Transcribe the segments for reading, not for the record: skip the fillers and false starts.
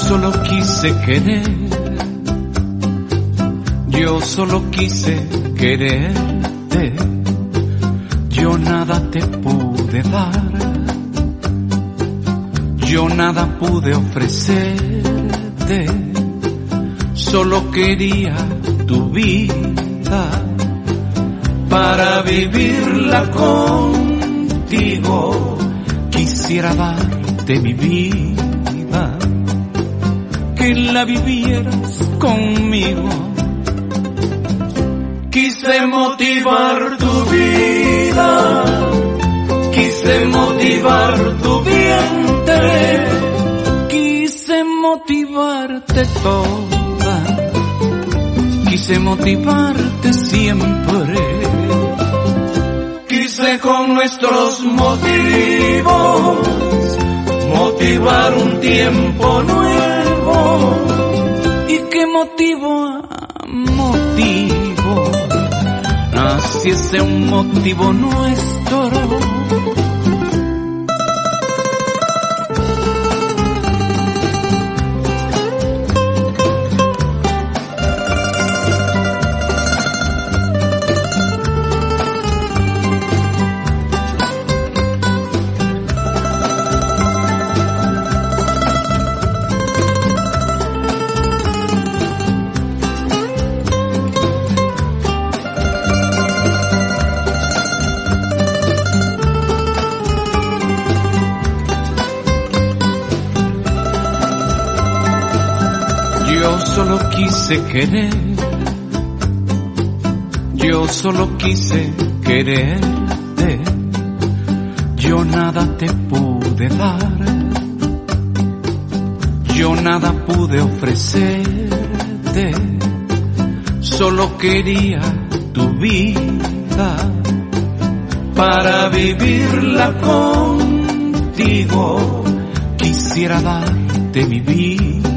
solo quise querer, yo solo quise quererte, yo nada te pude dar, yo nada pude ofrecerte, solo quería tu vida para vivirla contigo. Quisiera darte mi vida, que la vivieras conmigo. Quise motivar tu vida, quise motivar tu vientre, quise motivarte toda, quise motivarte siempre. Quise con nuestros motivos motivar un tiempo nuevo. ¿Y qué motivo a motivo naciese un motivo nuestro? Yo solo quise querer, yo solo quise quererte, yo nada te pude dar, yo nada pude ofrecerte, solo quería tu vida para vivirla contigo. Quisiera darte mi vida,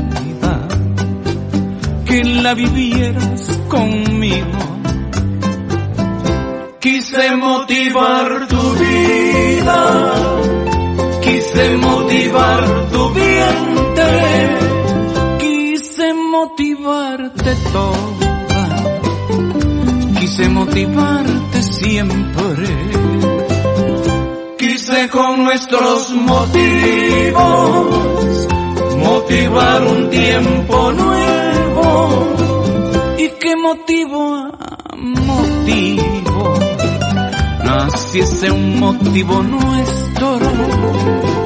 que la vivieras conmigo. Quise motivar tu vida, quise motivar tu vientre, quise motivarte toda, quise motivarte siempre. Quise con nuestros motivos motivar un tiempo nuevo. ¿Y qué motivo a motivo naciese un motivo nuestro?